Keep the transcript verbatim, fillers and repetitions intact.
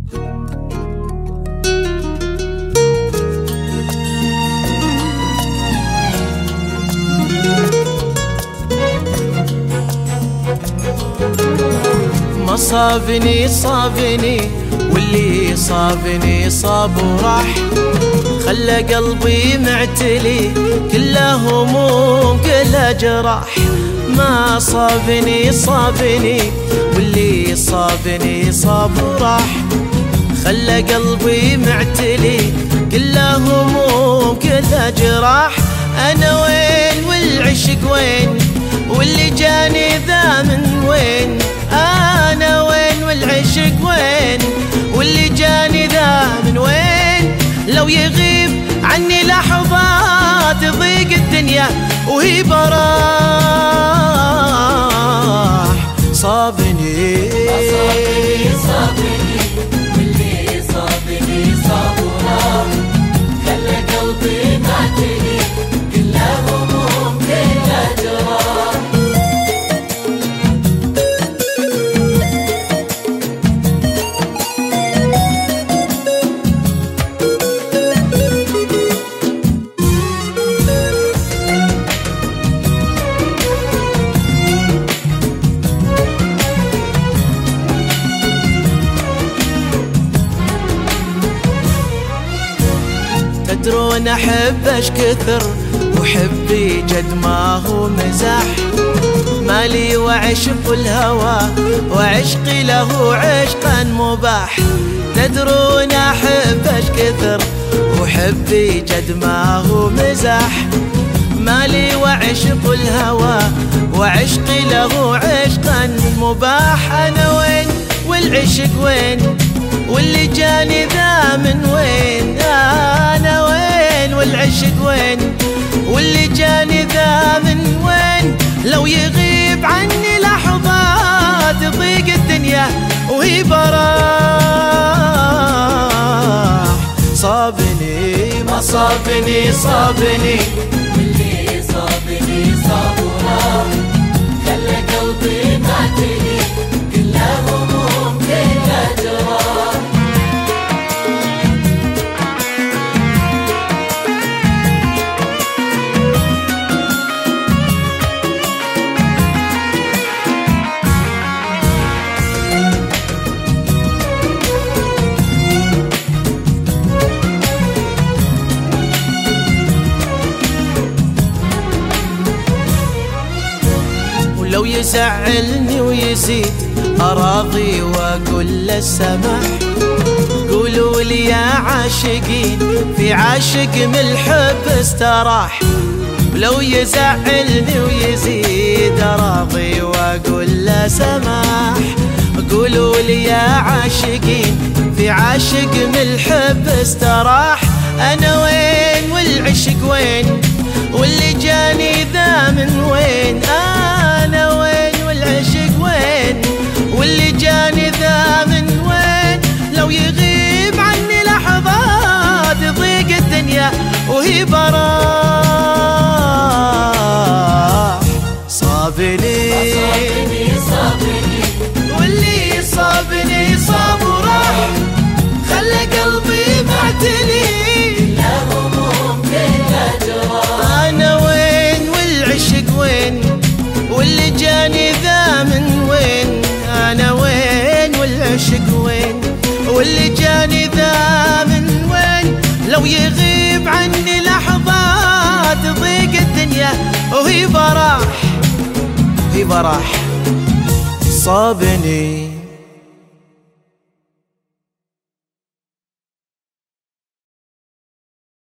ما صابني صابني واللي صابني صاب وراح، خلى قلبي معتلي كله هموم كله جراح. ما صابني صابني واللي صابني صاب وراح، خلى قلبي معتلي كله هموم كله جراح. أنا وين والعشق وين واللي جاني ذا من وين؟ أنا وين والعشق وين واللي جاني ذا من وين؟ لو يغيب عني لحظات تضيق الدنيا وهي براح. صابني صابني صابني واللي صابني صاب وراح، خلى قلبي معتلي كله هموم كله جراح. تدرون أحبش كثر وحبي جد ما هو مزاح، مالي وعشق الهوى وعشقي له عشقا مباح. تدرون أحبش كثر وحبي جد ما هو مزاح، مالي وعشق الهوى وعشقي له عشقا مباح. أنا وين والعشق وين واللي جاني ذا من وين؟ أنا وين والعشق وين واللي جاني ذا من وين؟ لو يغيب عني لحظات تضيق الدنيا وهي براح. صابني ما صابني صابني واللي صابني صاب وراح، خلى قلبي معتلي كله هموم كله جراح. لو يزعلني ويزيد أراضي وأقول له السماح، قولوا لي يا عاشقين في عاشق من الحب استراح. ولو يزعلني ويزيد أراضي وأقول له سماح، قولوا لي يا عاشقين في عاشق من الحب استراح. أنا وين والعشق وين واللي جاني ذا من وين؟ أنا وين والعشق وين واللي جاني ذا من وين؟ لو يغيب عني لحظات تضيق الدنيا وهي براح. صابني صابني صابني واللي صابني صاب وراح، خلى قلبي معتلي كله هموم كله جراح. أنا وين والعشق وين واللي جاني ذا من وين؟ أنا وين والعشق وين واللي جاني ذا من وين؟ لو يغيب عني لحظات تضيق الدنيا وهي براح، هي براح. صابني